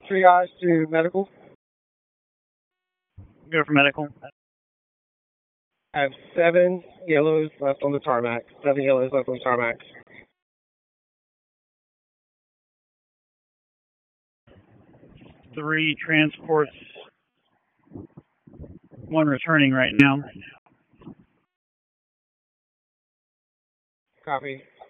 Triage to medical. Go for medical. I have 7 yellows left on the tarmac. 7 yellows left on the tarmac. 3 transports. 1 returning right now. Copy.